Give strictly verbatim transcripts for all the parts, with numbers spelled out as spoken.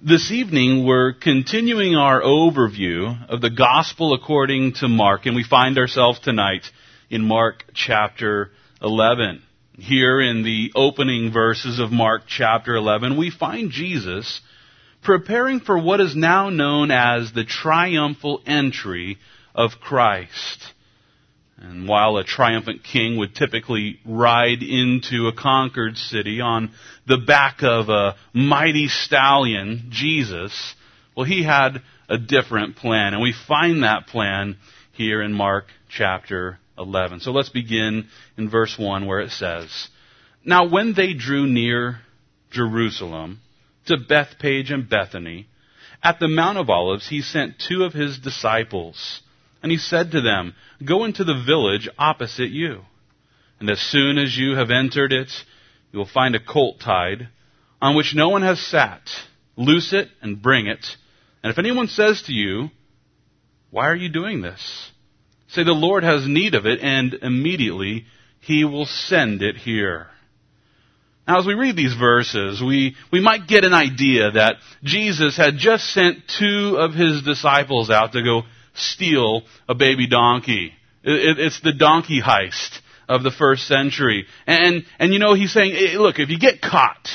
This evening, we're continuing our overview of the Gospel according to Mark, and we find ourselves tonight in Mark chapter eleven. Here in the opening verses of Mark chapter eleven, we find Jesus preparing for what is now known as the triumphal entry of Christ. And while a triumphant king would typically ride into a conquered city on the back of a mighty stallion, Jesus, well, he had a different plan. And we find that plan here in Mark chapter eleven. So let's begin in verse one where it says, "Now when they drew near Jerusalem to Bethphage and Bethany, at the Mount of Olives, he sent two of his disciples. And he said to them, 'Go into the village opposite you. And as soon as you have entered it, you will find a colt tied, on which no one has sat. Loose it and bring it. And if anyone says to you, "Why are you doing this?" say, "The Lord has need of it," and immediately he will send it here.'" Now, as we read these verses, we, we might get an idea that Jesus had just sent two of his disciples out to go steal a baby donkey. It, it's the donkey heist of the first century. And, and you know, he's saying, hey, look, if you get caught,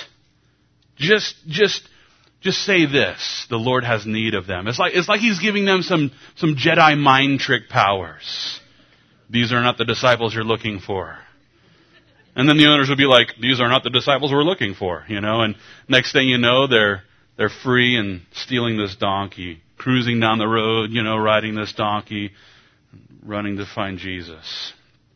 just, just, just say this: the Lord has need of them. It's like, it's like he's giving them some, some Jedi mind trick powers. These are not the disciples you're looking for. And then the owners would be like, "These are not the disciples we're looking for," you know, and next thing you know, they're, they're free and stealing this donkey, cruising down the road, you know, riding this donkey, running to find Jesus.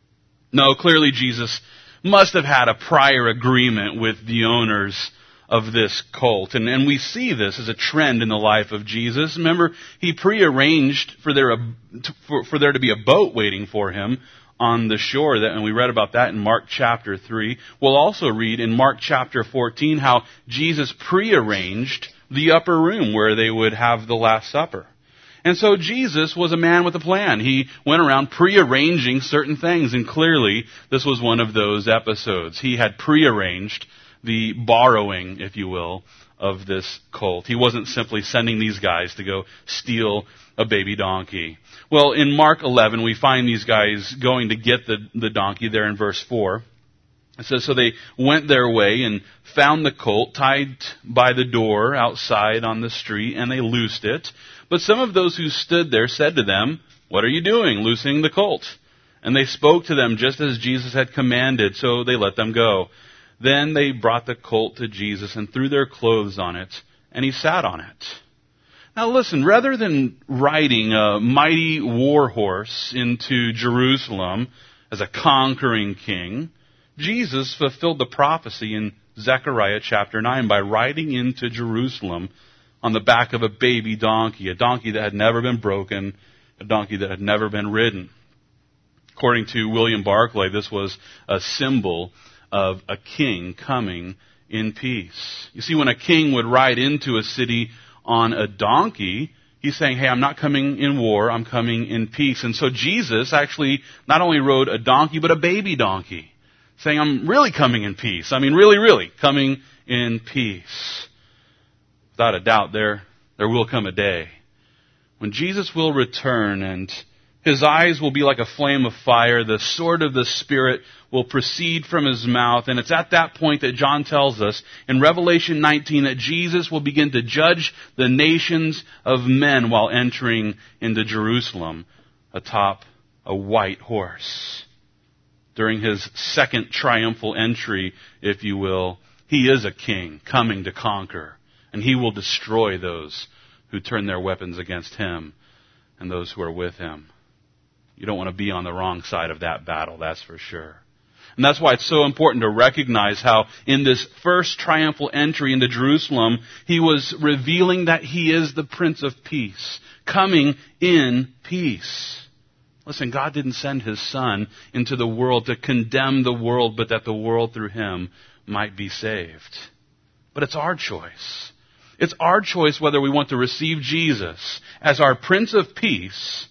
No, clearly Jesus must have had a prior agreement with the owners of this colt. And, and we see this as a trend in the life of Jesus. Remember, he prearranged for there, for, for there to be a boat waiting for him on the shore, that, and we read about that in Mark chapter three. We'll also read in Mark chapter fourteen how Jesus prearranged the upper room where they would have the Last Supper. And so Jesus was a man with a plan. He went around prearranging certain things, and clearly this was one of those episodes. He had prearranged the borrowing, if you will, of this colt. He wasn't simply sending these guys to go steal a baby donkey. Well, in Mark eleven, we find these guys going to get the, the donkey there in verse four. It says, "So they went their way and found the colt tied by the door outside on the street, and they loosed it. But some of those who stood there said to them, 'What are you doing, loosing the colt?' And they spoke to them just as Jesus had commanded, so they let them go. Then they brought the colt to Jesus and threw their clothes on it, and he sat on it." Now listen, rather than riding a mighty war horse into Jerusalem as a conquering king, Jesus fulfilled the prophecy in Zechariah chapter nine by riding into Jerusalem on the back of a baby donkey, a donkey that had never been broken, a donkey that had never been ridden. According to William Barclay, this was a symbol of a king coming in peace. You see, when a king would ride into a city on a donkey, he's saying, "Hey, I'm not coming in war, I'm coming in peace." And so Jesus actually not only rode a donkey, but a baby donkey, saying, "I'm really coming in peace. I mean, really, really coming in peace." Without a doubt, there, there will come a day when Jesus will return and his eyes will be like a flame of fire. The sword of the Spirit will proceed from his mouth. And it's at that point that John tells us in Revelation nineteen that Jesus will begin to judge the nations of men while entering into Jerusalem atop a white horse. During his second triumphal entry, if you will, he is a king coming to conquer. And he will destroy those who turn their weapons against him and those who are with him. You don't want to be on the wrong side of that battle, that's for sure. And that's why it's so important to recognize how in this first triumphal entry into Jerusalem, he was revealing that he is the Prince of Peace, coming in peace. Listen, God didn't send his Son into the world to condemn the world, but that the world through him might be saved. But it's our choice. It's our choice whether we want to receive Jesus as our Prince of Peace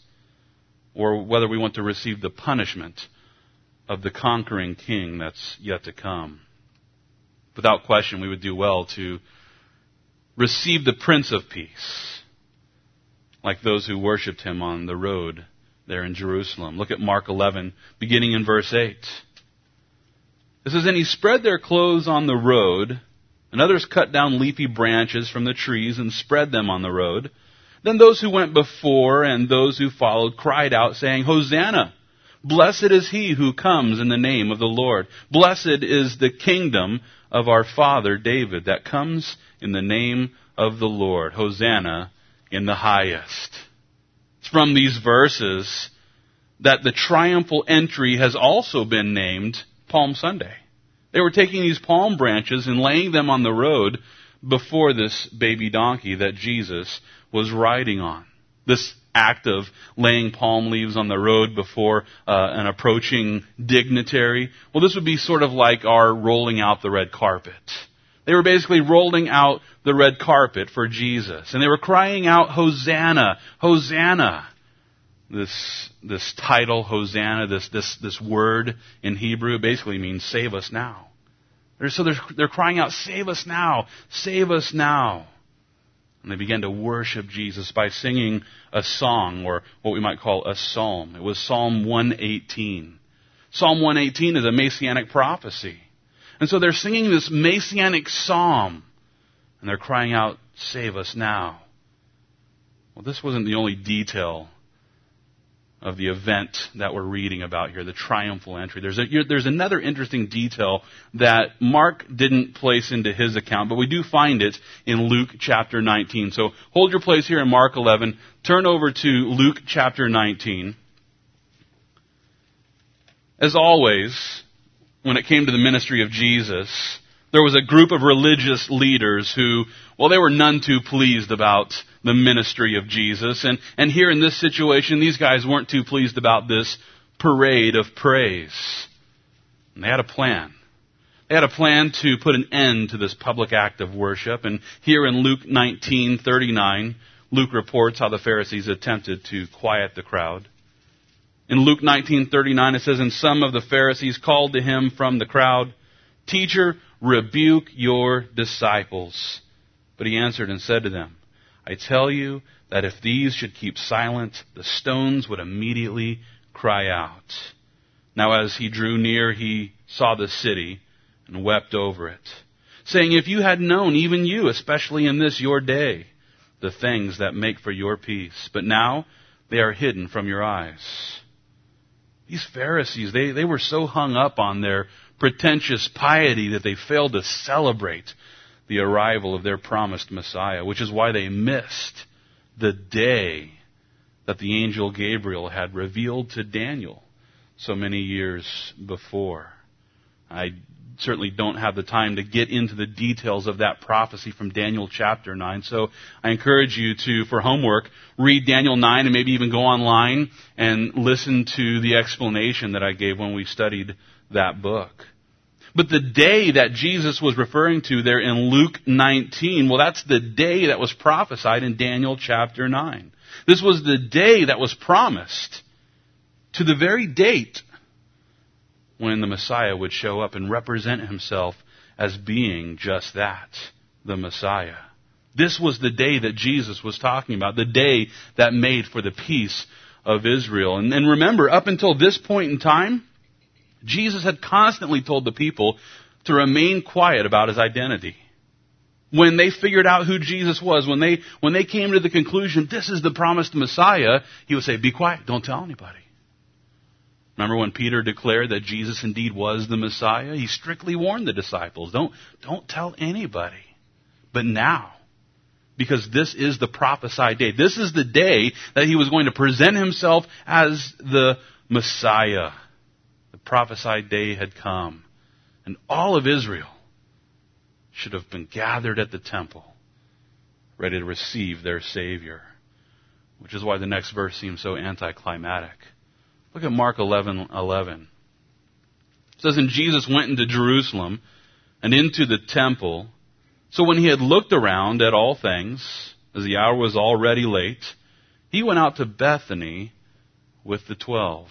or whether we want to receive the punishment of the conquering king that's yet to come. Without question, we would do well to receive the Prince of Peace, like those who worshipped him on the road there in Jerusalem. Look at Mark eleven, beginning in verse eight. It says, "And he spread their clothes on the road, and others cut down leafy branches from the trees and spread them on the road. Then those who went before and those who followed cried out, saying, Hosanna! Blessed is he who comes in the name of the Lord. Blessed is the kingdom of our father David that comes in the name of the Lord. Hosanna in the highest." It's from these verses that the triumphal entry has also been named Palm Sunday. They were taking these palm branches and laying them on the road before this baby donkey that Jesus was riding on. This act of laying palm leaves on the road before uh, an approaching dignitary, well, this would be sort of like our rolling out the red carpet. They were basically rolling out the red carpet for Jesus. And they were crying out, Hosanna, Hosanna. This, this title, Hosanna, this, this, this word in Hebrew basically means save us now. They're, so they're, they're crying out, save us now, save us now. And they began to worship Jesus by singing a song, or what we might call a psalm. It was Psalm one eighteen. Psalm one eighteen is a messianic prophecy. And so they're singing this messianic psalm, and they're crying out, save us now. Well, this wasn't the only detail of the event that we're reading about here, the triumphal entry. There's a, there's another interesting detail that Mark didn't place into his account, but we do find it in Luke chapter nineteen. So hold your place here in Mark eleven. Turn over to Luke chapter nineteen. As always, when it came to the ministry of Jesus, there was a group of religious leaders who, well, they were none too pleased about the ministry of Jesus. And, and here in this situation, these guys weren't too pleased about this parade of praise. And they had a plan. They had a plan to put an end to this public act of worship. And here in Luke nineteen thirty-nine, Luke reports how the Pharisees attempted to quiet the crowd. In Luke nineteen thirty-nine, it says, "And some of the Pharisees called to him from the crowd, 'Teacher, rebuke your disciples.' But he answered and said to them, 'I tell you that if these should keep silent, the stones would immediately cry out.' Now as he drew near, he saw the city and wept over it, saying, 'If you had known, even you, especially in this your day, the things that make for your peace, but now they are hidden from your eyes.'" These Pharisees, they, they were so hung up on their pretentious piety that they failed to celebrate the arrival of their promised Messiah, which is why they missed the day that the angel Gabriel had revealed to Daniel so many years before. I certainly don't have the time to get into the details of that prophecy from Daniel chapter nine, so I encourage you to, for homework, read Daniel nine and maybe even go online and listen to the explanation that I gave when we studied that book. But the day that Jesus was referring to there in Luke nineteen, well, that's the day that was prophesied in Daniel chapter nine. This was the day that was promised to the very date when the Messiah would show up and represent himself as being just that, the Messiah. This was the day that Jesus was talking about, the day that made for the peace of Israel. And, and remember, up until this point in time, Jesus had constantly told the people to remain quiet about his identity. When they figured out who Jesus was, when they, when they came to the conclusion, this is the promised Messiah, he would say, be quiet, don't tell anybody. Remember when Peter declared that Jesus indeed was the Messiah? He strictly warned the disciples, don't, don't tell anybody. But now, because this is the prophesied day, this is the day that he was going to present himself as the Messiah. The prophesied day had come, and all of Israel should have been gathered at the temple, ready to receive their Savior, which is why the next verse seems so anticlimactic. Look at Mark eleven eleven. It says, "And Jesus went into Jerusalem and into the temple. So when he had looked around at all things, as the hour was already late, he went out to Bethany with the twelve."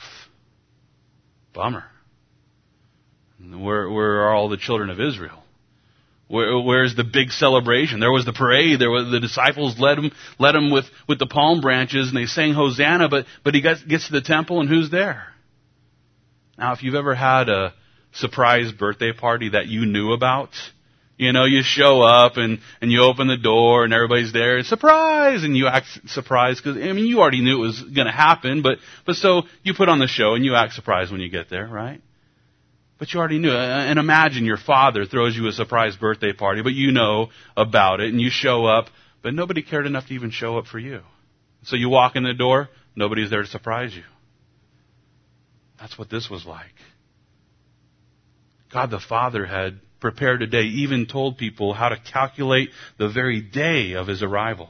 Bummer. Where, where are all the children of Israel? Where, where's the big celebration? There was the parade. There was the disciples led him, led him with, with the palm branches, and they sang Hosanna. But but he gets, gets to the temple, and who's there? Now, if you've ever had a surprise birthday party that you knew about, you know, you show up and and you open the door, and everybody's there, surprise, and you act surprised because I mean you already knew it was going to happen. But but so you put on the show and you act surprised when you get there, right? But you already knew. And imagine your father throws you a surprise birthday party, but you know about it, and you show up, but nobody cared enough to even show up for you. So you walk in the door, nobody's there to surprise you. That's what this was like. God the Father had prepared a day, even told people how to calculate the very day of his arrival.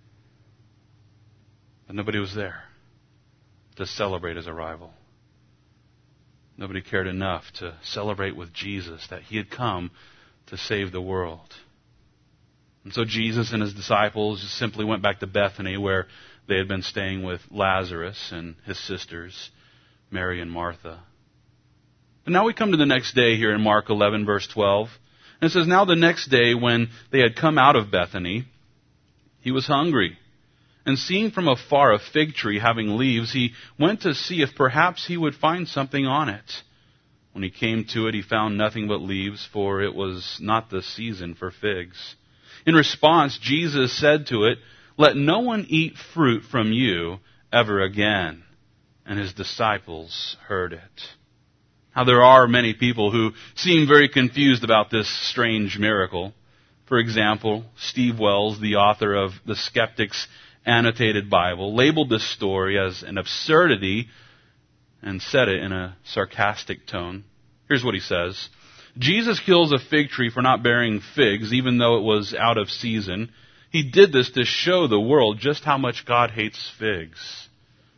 But nobody was there to celebrate his arrival. Nobody cared enough to celebrate with Jesus that he had come to save the world. And so Jesus and his disciples just simply went back to Bethany, where they had been staying with Lazarus and his sisters, Mary and Martha. And now we come to the next day here in Mark eleven, verse twelve. And it says, "Now the next day when they had come out of Bethany, he was hungry. And seeing from afar a fig tree having leaves, he went to see if perhaps he would find something on it. When he came to it, he found nothing but leaves, for it was not the season for figs. In response, Jesus said to it, 'Let no one eat fruit from you ever again.' And his disciples heard it." Now there are many people who seem very confused about this strange miracle. For example, Steve Wells, the author of The Skeptic's Annotated Bible, labeled this story as an absurdity and said it in a sarcastic tone. Here's what he says. "Jesus kills a fig tree for not bearing figs, even though it was out of season. He did this to show the world just how much God hates figs."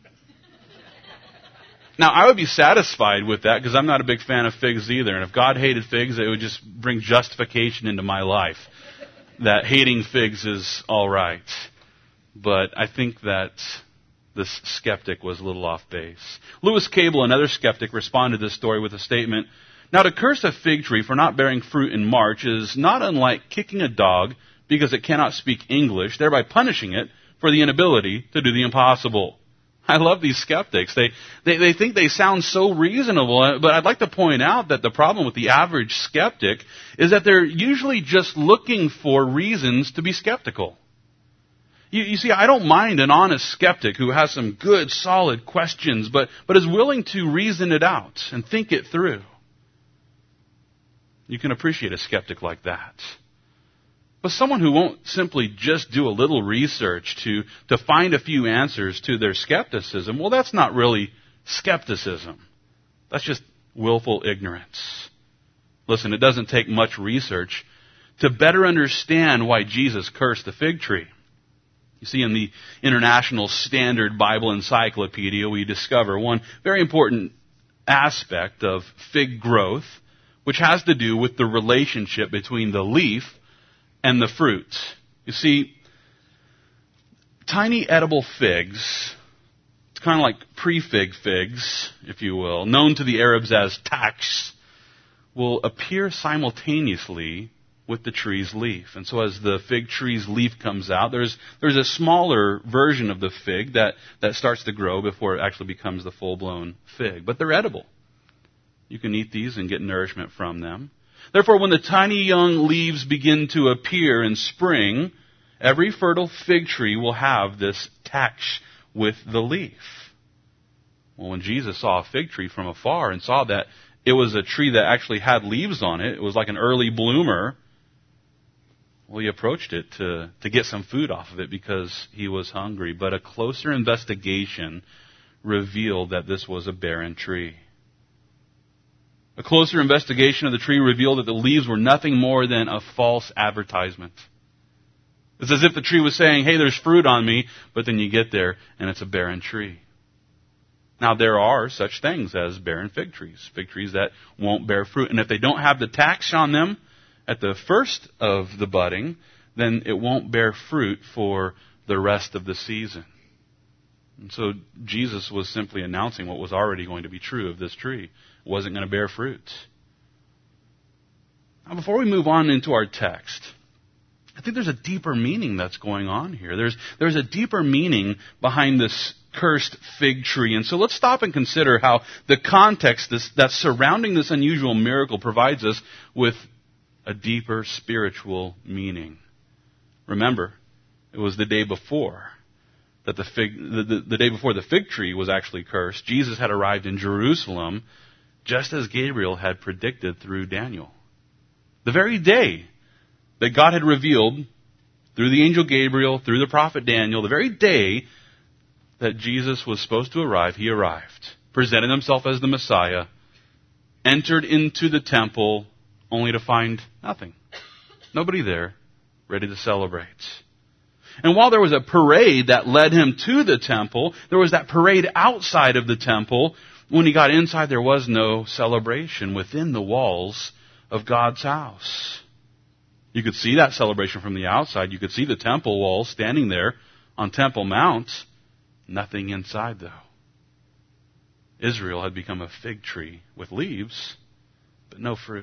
Now, I would be satisfied with that because I'm not a big fan of figs either. And if God hated figs, it would just bring justification into my life that hating figs is all right. But I think that this skeptic was a little off base. Lewis Cable, another skeptic, responded to this story with a statement, "Now, to curse a fig tree for not bearing fruit in March is not unlike kicking a dog because it cannot speak English, thereby punishing it for the inability to do the impossible." I love these skeptics. They, they, they think they sound so reasonable, but I'd like to point out that the problem with the average skeptic is that they're usually just looking for reasons to be skeptical. You, you see, I don't mind an honest skeptic who has some good, solid questions, but, but is willing to reason it out and think it through. You can appreciate a skeptic like that. But someone who won't simply just do a little research to, to find a few answers to their skepticism, well, that's not really skepticism. That's just willful ignorance. Listen, it doesn't take much research to better understand why Jesus cursed the fig tree. You see, in the International Standard Bible Encyclopedia, we discover one very important aspect of fig growth, which has to do with the relationship between the leaf and the fruit. You see, tiny edible figs, it's kind of like pre-fig figs, if you will, known to the Arabs as taks, will appear simultaneously with the tree's leaf. And so as the fig tree's leaf comes out, there's there's a smaller version of the fig that, that starts to grow before it actually becomes the full-blown fig. But they're edible. You can eat these and get nourishment from them. Therefore, when the tiny young leaves begin to appear in spring, every fertile fig tree will have this tax with the leaf. Well, when Jesus saw a fig tree from afar and saw that it was a tree that actually had leaves on it, it was like an early bloomer, well, he approached it to, to get some food off of it because he was hungry. But a closer investigation revealed that this was a barren tree. A closer investigation of the tree revealed that the leaves were nothing more than a false advertisement. It's as if the tree was saying, hey, there's fruit on me, but then you get there and it's a barren tree. Now, there are such things as barren fig trees, fig trees that won't bear fruit. And if they don't have the tax on them at the first of the budding, then it won't bear fruit for the rest of the season. And so Jesus was simply announcing what was already going to be true of this tree. It wasn't going to bear fruit. Now, before we move on into our text, I think there's a deeper meaning that's going on here. There's, there's a deeper meaning behind this cursed fig tree. And so let's stop and consider how the context this, that's surrounding this unusual miracle provides us with a deeper spiritual meaning. Remember, it was the day before that the fig, the, the, the day before the fig tree was actually cursed. Jesus had arrived in Jerusalem just as Gabriel had predicted through Daniel. The very day that God had revealed through the angel Gabriel, through the prophet Daniel, the very day that Jesus was supposed to arrive, he arrived, presented himself as the Messiah, entered into the temple only to find nothing. Nobody there ready to celebrate. And while there was a parade that led him to the temple, there was that parade outside of the temple. When he got inside, there was no celebration within the walls of God's house. You could see that celebration from the outside. You could see the temple walls standing there on Temple Mount. Nothing inside, though. Israel had become a fig tree with leaves, but no fruit.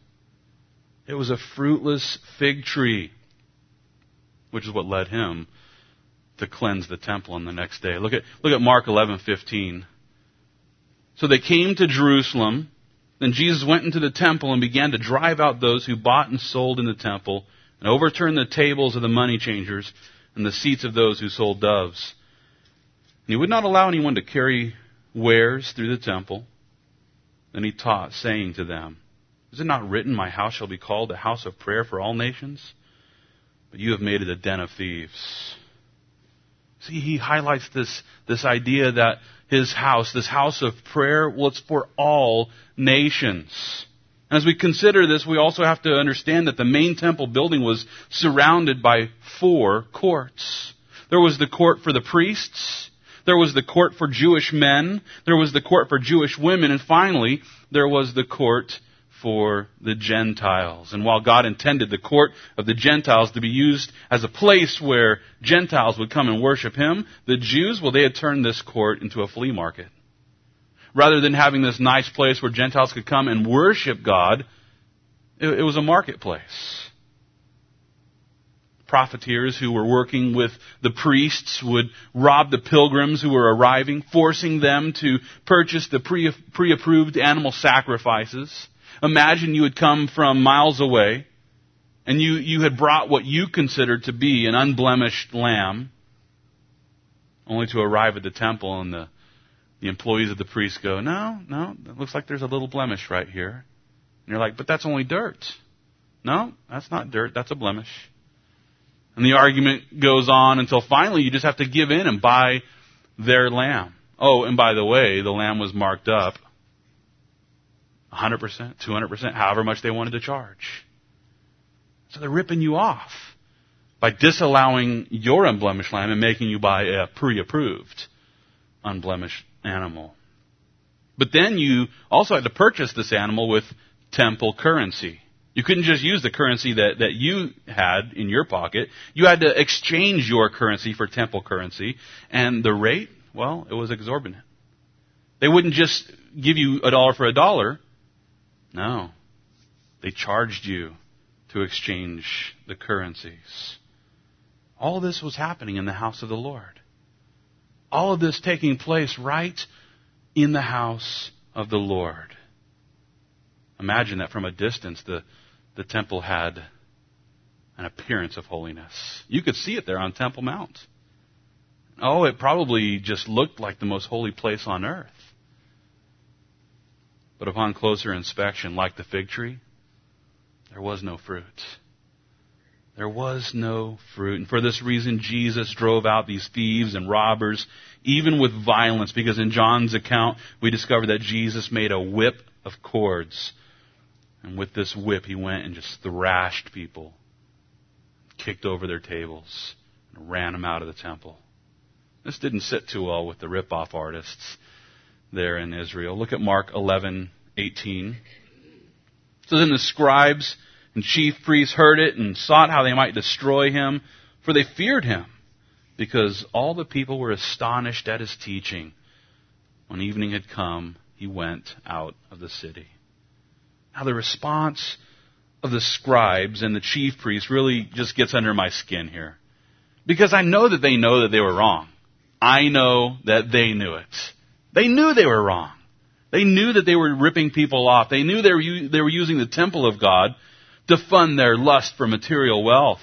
It was a fruitless fig tree, which is what led him to cleanse the temple on the next day. Look at, look at Mark eleven fifteen. So they came to Jerusalem. Then Jesus went into the temple and began to drive out those who bought and sold in the temple, and overturned the tables of the money changers and the seats of those who sold doves. And he would not allow anyone to carry wares through the temple. Then he taught, saying to them, "Is it not written, 'My house shall be called a house of prayer for all nations'? But you have made it a den of thieves." See, he highlights this, this idea that his house, this house of prayer, well, it's for all nations. As we consider this, we also have to understand that the main temple building was surrounded by four courts. There was the court for the priests. There was the court for Jewish men. There was the court for Jewish women. And finally, there was the court for the Gentiles. And while God intended the court of the Gentiles to be used as a place where Gentiles would come and worship Him, the Jews, well, they had turned this court into a flea market. Rather than having this nice place where Gentiles could come and worship God, it, it was a marketplace. Profiteers who were working with the priests would rob the pilgrims who were arriving, forcing them to purchase the pre, pre-approved animal sacrifices. Imagine you had come from miles away, and you, you had brought what you considered to be an unblemished lamb, only to arrive at the temple and the, the employees of the priest go, no, no, it looks like there's a little blemish right here. And you're like, but that's only dirt. No, that's not dirt, that's a blemish. And the argument goes on until finally you just have to give in and buy their lamb. Oh, and by the way, the lamb was marked up one hundred percent, two hundred percent, however much they wanted to charge. So they're ripping you off by disallowing your unblemished lamb and making you buy a pre-approved unblemished animal. But then you also had to purchase this animal with temple currency. You couldn't just use the currency that, that you had in your pocket. You had to exchange your currency for temple currency. And the rate, well, it was exorbitant. They wouldn't just give you a dollar for a dollar. No. They charged you to exchange the currencies. All this was happening in the house of the Lord. All of this taking place right in the house of the Lord. Imagine that from a distance, the, the temple had an appearance of holiness. You could see it there on Temple Mount. Oh, it probably just looked like the most holy place on earth. But upon closer inspection, like the fig tree, there was no fruit. There was no fruit. And for this reason, Jesus drove out these thieves and robbers, even with violence, because in John's account, we discover that Jesus made a whip of cords. And with this whip, he went and just thrashed people, kicked over their tables, and ran them out of the temple. This didn't sit too well with the rip-off artists there in Israel. Look at Mark eleven eighteen. So then the scribes and chief priests heard it and sought how they might destroy him, for they feared him, because all the people were astonished at his teaching. When evening had come, he went out of the city. Now the response of the scribes and the chief priests really just gets under my skin here. Because I know that they know that they were wrong. I know that they knew it. They knew they were wrong. They knew that they were ripping people off. They knew they were, they were using the temple of God to fund their lust for material wealth.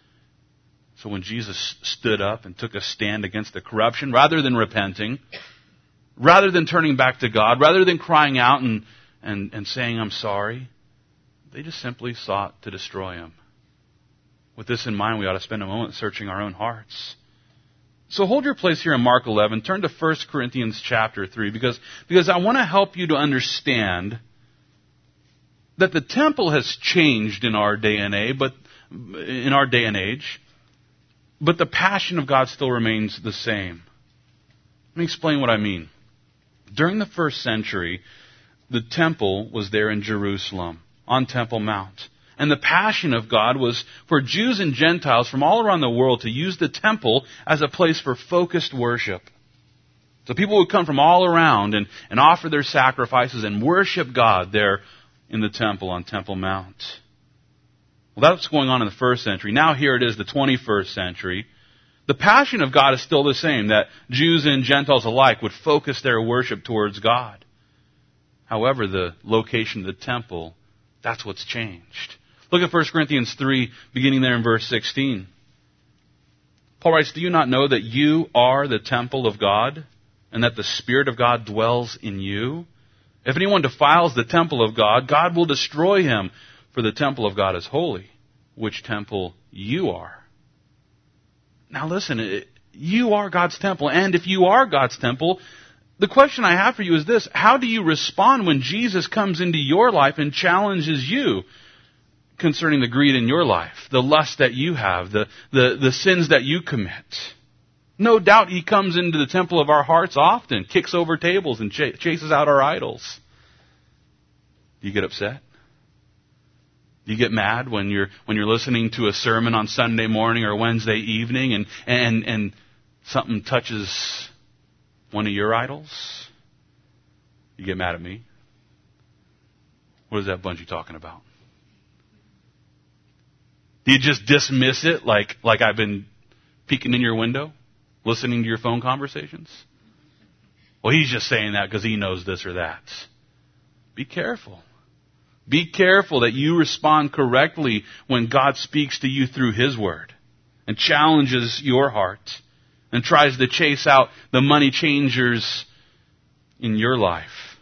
So when Jesus stood up and took a stand against the corruption, rather than repenting, rather than turning back to God, rather than crying out and, and, and saying, I'm sorry, they just simply sought to destroy him. With this in mind, we ought to spend a moment searching our own hearts. So hold your place here in Mark eleven. Turn to First Corinthians chapter three, because, because I want to help you to understand that the temple has changed in our day and age, but in our day and age, but the passion of God still remains the same. Let me explain what I mean. During the first century, the temple was there in Jerusalem, on Temple Mount. And the passion of God was for Jews and Gentiles from all around the world to use the temple as a place for focused worship. So people would come from all around and, and offer their sacrifices and worship God there in the temple on Temple Mount. Well, that's going on in the first century. Now here it is, the twenty-first century. The passion of God is still the same, that Jews and Gentiles alike would focus their worship towards God. However, the location of the temple, that's what's changed. Look at First Corinthians three, beginning there in verse sixteen. Paul writes, do you not know that you are the temple of God, and that the Spirit of God dwells in you? If anyone defiles the temple of God, God will destroy him, for the temple of God is holy, which temple you are. Now listen, you are God's temple, and if you are God's temple, the question I have for you is this: how do you respond when Jesus comes into your life and challenges you concerning the greed in your life, the lust that you have, the, the, the sins that you commit? No doubt he comes into the temple of our hearts often, kicks over tables and ch- chases out our idols. Do you get upset? Do you get mad when you're when you're listening to a sermon on Sunday morning or Wednesday evening and and, and something touches one of your idols? You get mad at me? What is that bunch you talking about? Do you just dismiss it like, like I've been peeking in your window, listening to your phone conversations? Well, he's just saying that because he knows this or that. Be careful. Be careful that you respond correctly when God speaks to you through His Word and challenges your heart and tries to chase out the money changers in your life.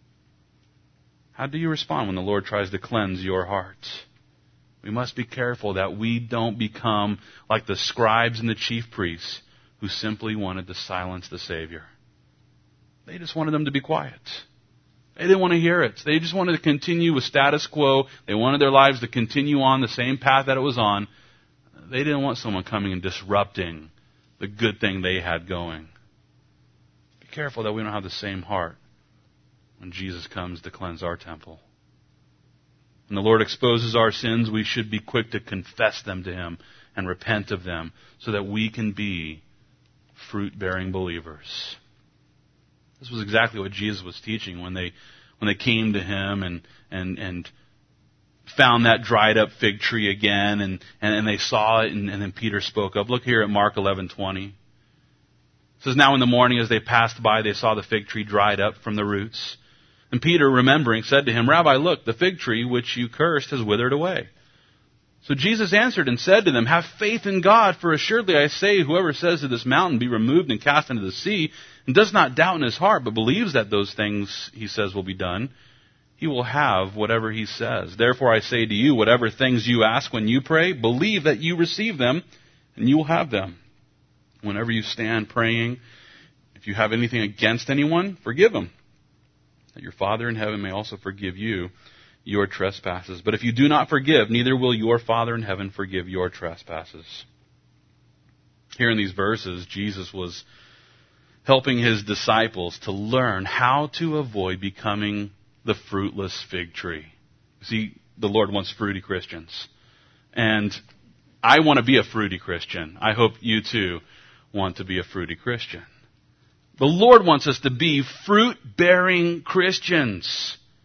How do you respond when the Lord tries to cleanse your heart? We must be careful that we don't become like the scribes and the chief priests who simply wanted to silence the Savior. They just wanted them to be quiet. They didn't want to hear it. They just wanted to continue with status quo. They wanted their lives to continue on the same path that it was on. They didn't want someone coming and disrupting the good thing they had going. Be careful that we don't have the same heart when Jesus comes to cleanse our temple. When the Lord exposes our sins, we should be quick to confess them to Him and repent of them so that we can be fruit-bearing believers. This was exactly what Jesus was teaching when they when they came to Him and and, and found that dried up fig tree again, and, and, and they saw it, and, and then Peter spoke up. Look here at Mark eleven twenty. It says, now in the morning as they passed by, they saw the fig tree dried up from the roots. And Peter, remembering, said to him, Rabbi, look, the fig tree which you cursed has withered away. So Jesus answered and said to them, have faith in God, for assuredly I say, whoever says to this mountain, be removed and cast into the sea, and does not doubt in his heart, but believes that those things he says will be done, he will have whatever he says. Therefore I say to you, whatever things you ask when you pray, believe that you receive them, and you will have them. Whenever you stand praying, if you have anything against anyone, forgive them, that your Father in heaven may also forgive you your trespasses. But if you do not forgive, neither will your Father in heaven forgive your trespasses. Here in these verses, Jesus was helping His disciples to learn how to avoid becoming the fruitless fig tree. See, the Lord wants fruity Christians. And I want to be a fruity Christian. I hope you too want to be a fruity Christian. The Lord wants us to be fruit-bearing Christians.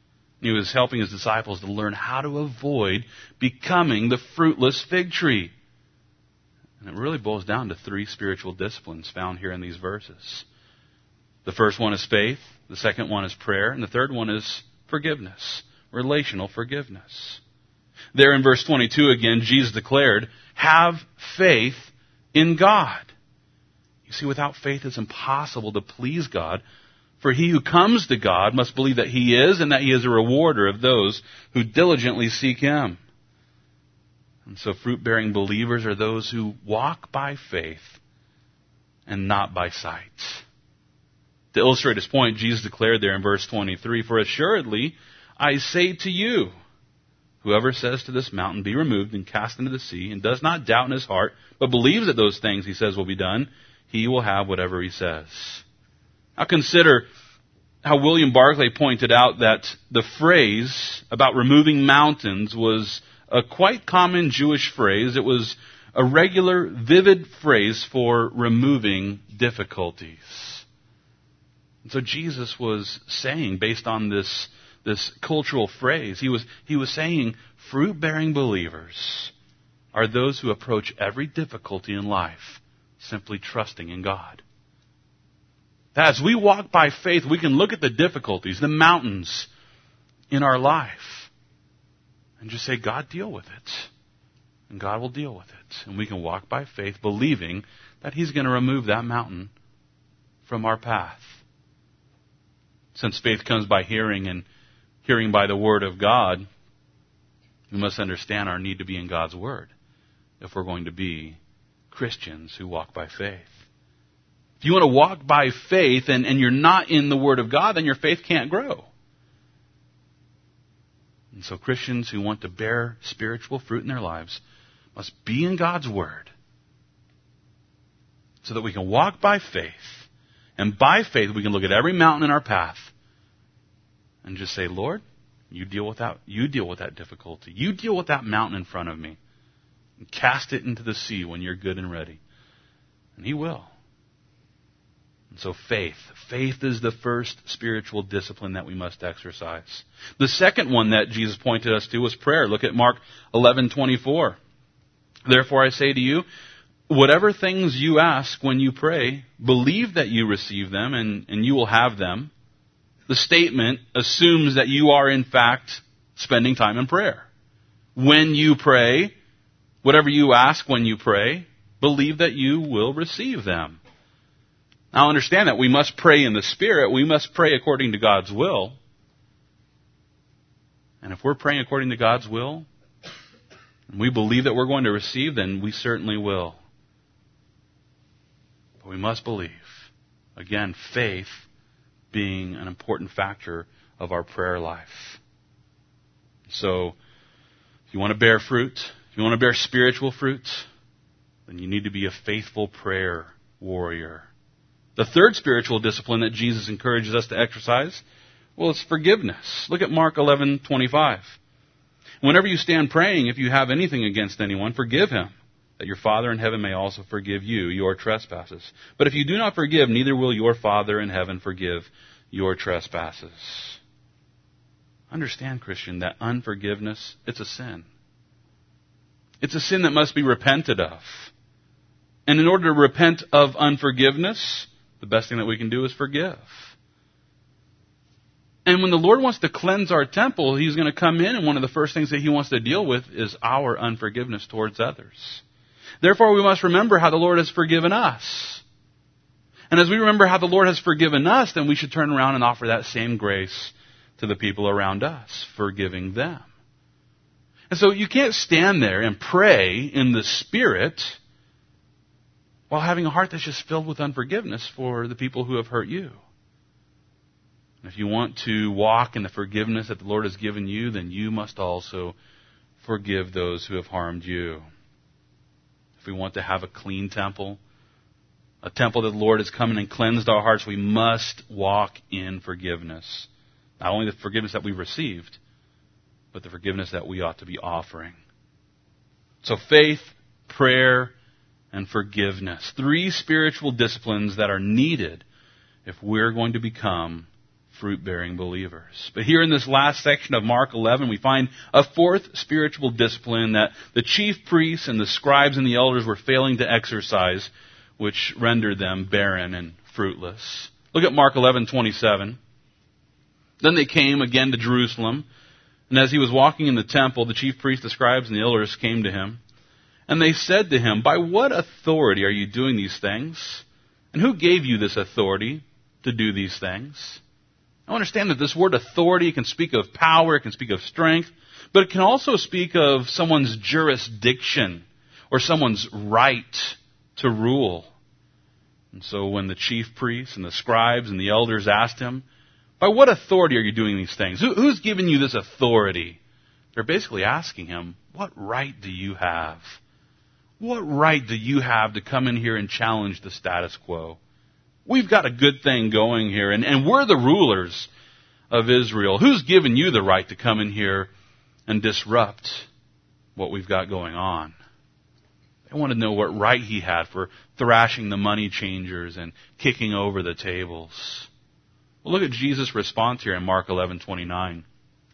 He was helping his disciples to learn how to avoid becoming the fruitless fig tree. And it really boils down to three spiritual disciplines found here in these verses. The first one is faith, the second one is prayer, and the third one is forgiveness, relational forgiveness. There in verse twenty-two again, Jesus declared, have faith in God. You see, without faith it's impossible to please God, for he who comes to God must believe that he is and that he is a rewarder of those who diligently seek him. And so fruit-bearing believers are those who walk by faith and not by sight. To illustrate his point, Jesus declared there in verse twenty-three, for assuredly I say to you, whoever says to this mountain, be removed and cast into the sea, and does not doubt in his heart, but believes that those things he says will be done, he will have whatever he says. Now consider how William Barclay pointed out that the phrase about removing mountains was a quite common Jewish phrase. It was a regular, vivid phrase for removing difficulties. And so Jesus was saying, based on this, this cultural phrase, he was, he was saying, fruit-bearing believers are those who approach every difficulty in life simply trusting in God. As we walk by faith, we can look at the difficulties, the mountains in our life, and just say, God, deal with it. And God will deal with it. And we can walk by faith, believing that he's going to remove that mountain from our path. Since faith comes by hearing and hearing by the Word of God, we must understand our need to be in God's Word if we're going to be Christians who walk by faith. If you want to walk by faith and, and you're not in the Word of God, then your faith can't grow. And so Christians who want to bear spiritual fruit in their lives must be in God's Word so that we can walk by faith. And by faith, we can look at every mountain in our path and just say, Lord, you deal with that, you deal with that difficulty. You deal with that mountain in front of me. And cast it into the sea when you're good and ready. And he will. And so faith. Faith is the first spiritual discipline that we must exercise. The second one that Jesus pointed us to was prayer. Look at Mark eleven twenty-four. Therefore I say to you, whatever things you ask when you pray, believe that you receive them and, and you will have them. The statement assumes that you are in fact spending time in prayer. When you pray, whatever you ask when you pray, believe that you will receive them. Now understand that we must pray in the Spirit. We must pray according to God's will. And if we're praying according to God's will, and we believe that we're going to receive, then we certainly will. But we must believe. Again, faith being an important factor of our prayer life. So, if you want to bear fruit, if you want to bear spiritual fruit, then you need to be a faithful prayer warrior. The third spiritual discipline that Jesus encourages us to exercise, well, it's forgiveness. Look at Mark eleven twenty-five. Whenever you stand praying, if you have anything against anyone, forgive him, that your Father in heaven may also forgive you your trespasses. But if you do not forgive, neither will your Father in heaven forgive your trespasses. Understand, Christian, that unforgiveness, it's a sin. It's a sin that must be repented of. And in order to repent of unforgiveness, the best thing that we can do is forgive. And when the Lord wants to cleanse our temple, he's going to come in, and one of the first things that he wants to deal with is our unforgiveness towards others. Therefore, we must remember how the Lord has forgiven us. And as we remember how the Lord has forgiven us, then we should turn around and offer that same grace to the people around us, forgiving them. And so you can't stand there and pray in the Spirit while having a heart that's just filled with unforgiveness for the people who have hurt you. And if you want to walk in the forgiveness that the Lord has given you, then you must also forgive those who have harmed you. If we want to have a clean temple, a temple that the Lord has come in and cleansed our hearts, we must walk in forgiveness. Not only the forgiveness that we've received, but the forgiveness that we ought to be offering. So faith, prayer, and forgiveness. Three spiritual disciplines that are needed if we're going to become fruit-bearing believers. But here in this last section of Mark eleven, we find a fourth spiritual discipline that the chief priests and the scribes and the elders were failing to exercise, which rendered them barren and fruitless. Look at Mark eleven twenty-seven. Then they came again to Jerusalem, and as he was walking in the temple, the chief priests, the scribes, and the elders came to him. And they said to him, "By what authority are you doing these things? And who gave you this authority to do these things?" Now understand that this word authority can speak of power, it can speak of strength, but it can also speak of someone's jurisdiction or someone's right to rule. And so when the chief priests and the scribes and the elders asked him, "By what authority are you doing these things? Who, who's given you this authority?" They're basically asking him, what right do you have? What right do you have to come in here and challenge the status quo? We've got a good thing going here, and, and we're the rulers of Israel. Who's given you the right to come in here and disrupt what we've got going on? They wanted to know what right he had for thrashing the money changers and kicking over the tables. Well, look at Jesus' response here in Mark eleven twenty-nine.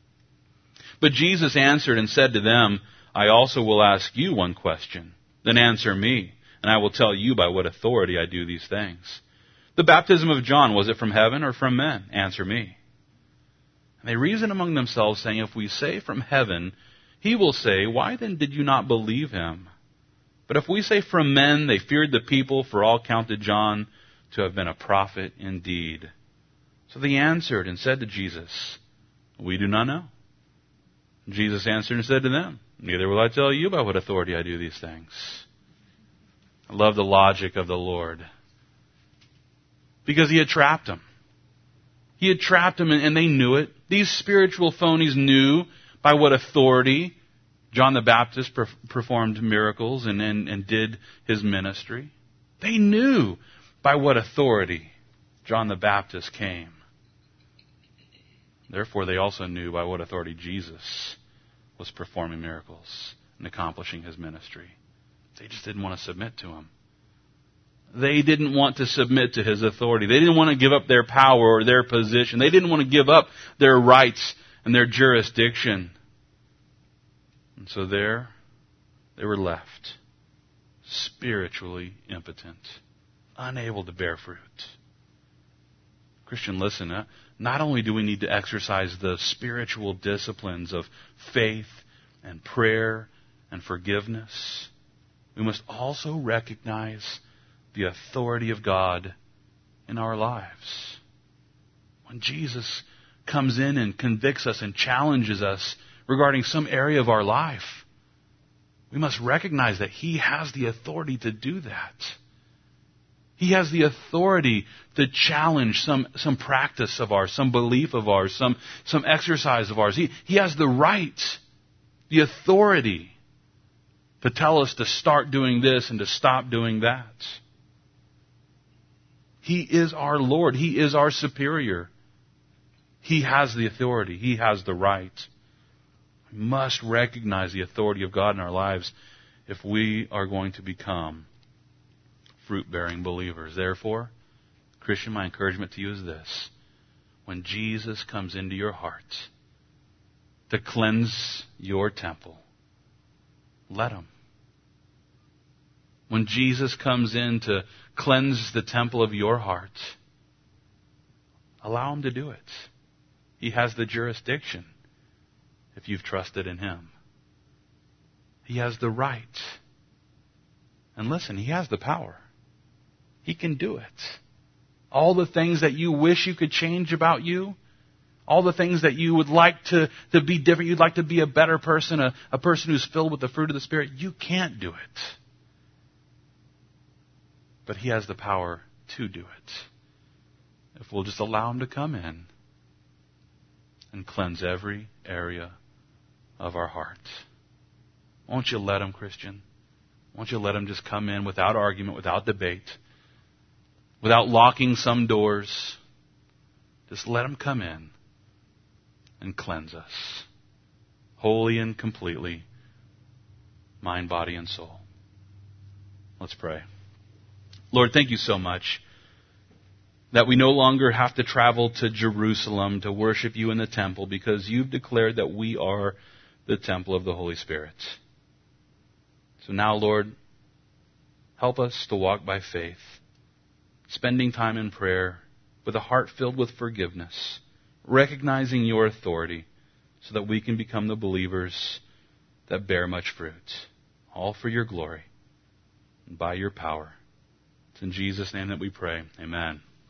But Jesus answered and said to them, "I also will ask you one question. Then answer me, and I will tell you by what authority I do these things. The baptism of John, was it from heaven or from men? Answer me." And they reasoned among themselves, saying, "If we say from heaven, he will say, why then did you not believe him? But if we say from men, they feared the people, for all counted John to have been a prophet indeed." So they answered and said to Jesus, "We do not know." Jesus answered and said to them, "Neither will I tell you by what authority I do these things." I love the logic of the Lord. Because he had trapped them. He had trapped them and they knew it. These spiritual phonies knew by what authority John the Baptist performed miracles and, and, and did his ministry. They knew by what authority John the Baptist came. Therefore, they also knew by what authority Jesus was performing miracles and accomplishing his ministry. They just didn't want to submit to him. They didn't want to submit to his authority. They didn't want to give up their power or their position. They didn't want to give up their rights and their jurisdiction. And so there, they were left, spiritually impotent, unable to bear fruit. Christian, listen, uh, not only do we need to exercise the spiritual disciplines of faith and prayer and forgiveness, we must also recognize the authority of God in our lives. When Jesus comes in and convicts us and challenges us regarding some area of our life, we must recognize that he has the authority to do that. He has the authority to challenge some, some practice of ours, some belief of ours, some, some exercise of ours. He, he has the right, the authority to tell us to start doing this and to stop doing that. He is our Lord. He is our superior. He has the authority. He has the right. We must recognize the authority of God in our lives if we are going to become fruit-bearing believers. Therefore, Christian, my encouragement to you is this. When Jesus comes into your heart to cleanse your temple, let him. When Jesus comes in to cleanse the temple of your heart, allow him to do it. He has the jurisdiction if you've trusted in him. He has the right. And listen, he has the power. He can do it. All the things that you wish you could change about you, all the things that you would like to, to be different, you'd like to be a better person, a, a person who's filled with the fruit of the Spirit, you can't do it. But he has the power to do it. If we'll just allow him to come in and cleanse every area of our heart. Won't you let him, Christian? Won't you let him just come in without argument, without debate, without locking some doors? Just let him come in and cleanse us, wholly and completely, mind, body, and soul. Let's pray. Lord, thank you so much That we no longer have to travel to Jerusalem to worship you in the temple because you've declared that we are the temple of the Holy Spirit. So now, Lord, help us to walk by faith, spending time in prayer with a heart filled with forgiveness, recognizing your authority so that we can become the believers that bear much fruit, all for your glory and by your power. It's in Jesus' name that we pray. Amen.